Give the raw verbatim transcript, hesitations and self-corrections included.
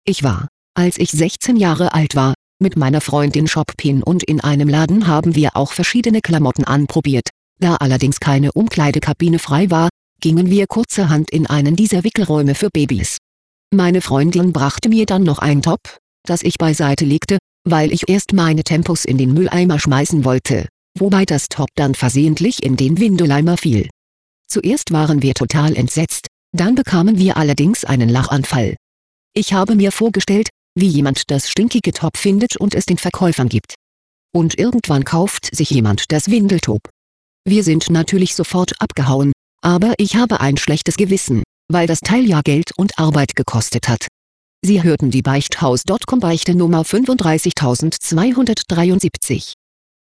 Ich war, als ich sechzehn Jahre alt war, mit meiner Freundin shoppen und in einem Laden haben wir auch verschiedene Klamotten anprobiert. Da allerdings keine Umkleidekabine frei war, gingen wir kurzerhand in einen dieser Wickelräume für Babys. Meine Freundin brachte mir dann noch ein Top, das ich beiseite legte, weil ich erst meine Tempos in den Mülleimer schmeißen wollte, wobei das Top dann versehentlich in den Windeleimer fiel. Zuerst waren wir total entsetzt, dann bekamen wir allerdings einen Lachanfall. Ich habe mir vorgestellt, wie jemand das stinkige Top findet und es den Verkäufern gibt. Und irgendwann kauft sich jemand das Windeltop. Wir sind natürlich sofort abgehauen, aber ich habe ein schlechtes Gewissen, weil das Teil ja Geld und Arbeit gekostet hat. Sie hörten die Beichthaus Punkt com Beichte Nummer fünfunddreißigtausendzweihundertdreiundsiebzig.